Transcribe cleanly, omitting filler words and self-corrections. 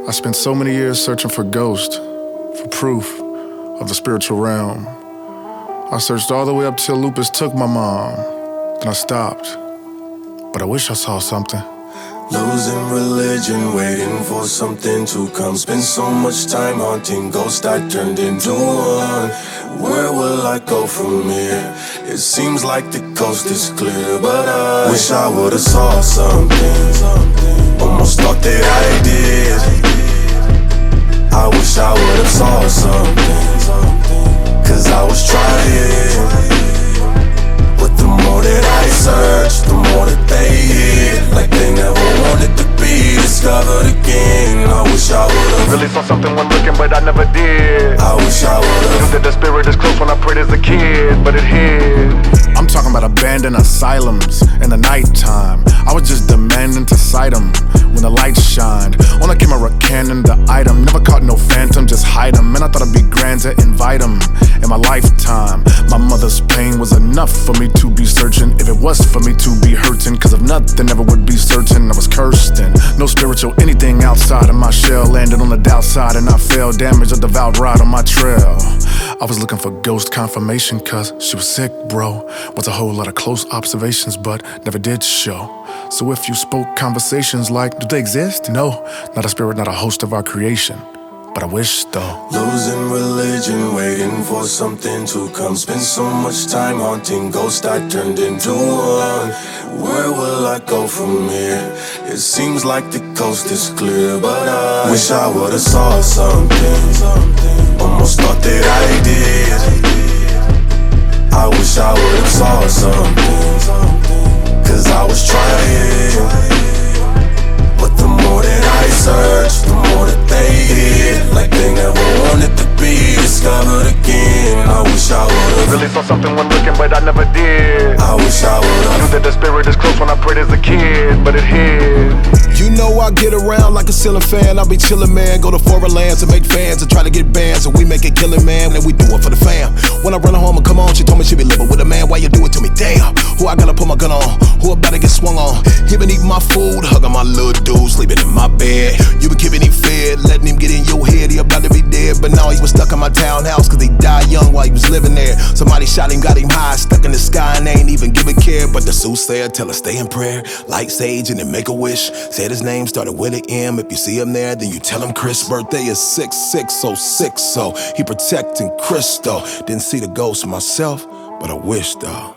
I spent so many years searching for ghosts, for proof of the spiritual realm. I searched all the way up till lupus took my mom. Then I stopped, but I wish I saw something. Losing religion, waiting for something to come. Spend so much time haunting ghosts I turned into one. Where will I go from here? It seems like the coast is clear, but I wish I would've saw something. Almost thought that I did. I wish I would've saw something, cause I was trying. But the more that I searched, the more that they hid, like they never wanted to be discovered again. I wish I would've really saw something when looking, but I never did. I wish I would've knew that the spirit is close when I prayed as a kid, but it hid. I'm talking about abandoned asylums in the nighttime. I was just demanding to sight them when the lights shined. On a camera cannon, the item. Never caught no phantom, just hide them. And I thought it'd be grand to invite them in my lifetime. My mother's pain was enough for me to be searching. If it was for me to be hurting, cause of nothing ever would be certain. I was cursed and no spiritual anything outside of my shell. Landed on the downside and I fell, damaged a devout ride on my trail. I was looking for ghost confirmation cause she was sick, bro. Was a whole lot of close observations but never did show. So if you spoke conversations like, do they exist? No, not a spirit, not a host of our creation. But I wish though. Losing religion, waiting for something to come. Spend so much time haunting ghosts I turned into one. Where will I go from here? It seems like the coast is clear, but I wish I would've saw something. Almost thought that I did. I wish I would've saw something, cause I was trying. But the more that I searched, the more that they hid, like they never wanted to be discovered again. I wish I would've really saw something when looking, but I never did. I wish I would've knew that the spirit is close when I prayed as a kid, but it hid. You know I get around like a ceiling fan. I be chillin', man. Go to foreign lands and make fans and try to get bands, and we make it killin', man. And we do it for the fam. When I run home and come on, she told me she be living with a man. Why you do it to me? Damn. Who I gotta put my gun on? Who about to get swung on? He been eating my food, hugging my little dude, sleeping in my bed. You been keeping him fed, letting him get in your head. He about to be dead, but now he was stuck in my townhouse cause he died young while he was living there. Somebody shot him, got him high, stuck in the sky and ain't even give a care. But the soothsayer tell her stay in prayer, light sage and then make a wish. Said his name started with an M. If you see him there, then you tell him Chris. Birthday is 6/6/06, so he protecting Chris though. Didn't see the ghost myself, but I wish though.